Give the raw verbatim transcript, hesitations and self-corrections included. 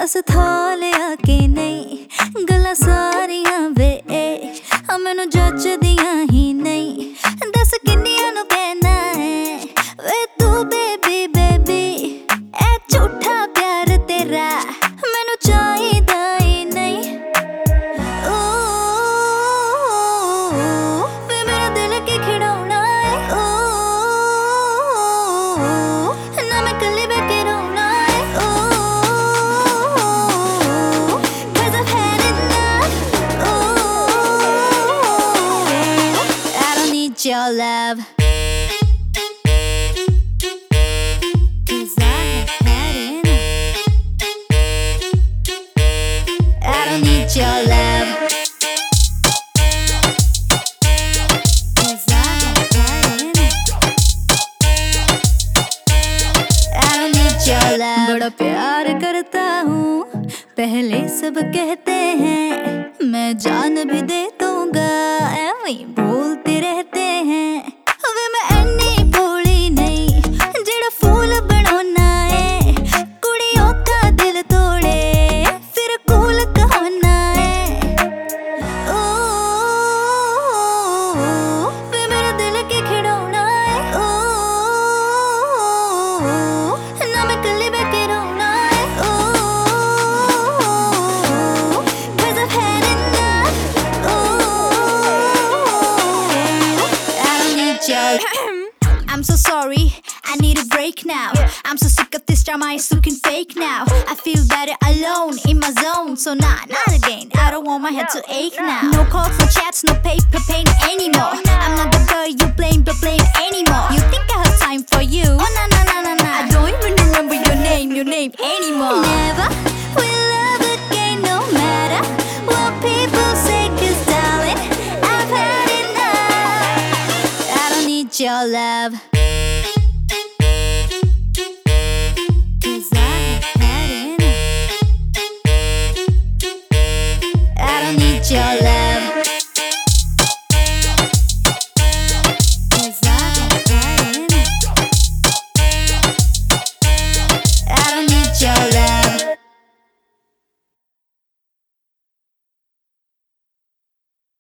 बस थालिया के नहीं गल्लां सारियां वे आ मैनू जचदियां ही नहीं। दस किन्नियां नू कहना है वे तू बेबी बेबी ए झूठा प्यार तेरा मैनू चाहिदा ही नहीं। ओ वे मेरा दिल की खिडौना है ओ ना मैं कल्ली बैठे रोना है ओ cause I've had enough oh I don't need your love cause I have had enough I don't need your love cause I have had enough I don't need your love। बड़ा प्यार करता हूँ पहले सब कहते हैं मैं जान भी दे दूंगा ऐਵੇਂ ही बोलते रहते हैं। वे मैं ऐनी भोली नहीं जेड़ा फूल बनाना है कुड़ियों का दिल तोड़े फिर कूल कहना है। ओ वे मेरा दिल की खिडौना है ओ ना मैं कल्ली बैठे रोना है ओ cause I've had enough oh I don't need your I'm so sorry I need a break now I'm so sick of this drama it's looking fake now I feel better alone in my zone so nah not again I don't want my head to ache now no calls no chats no paper pain anymore I'm not the girl you blame but blame anymore you think I have time for you oh nah nah nah nah nah I don't even remember your name your name anymore never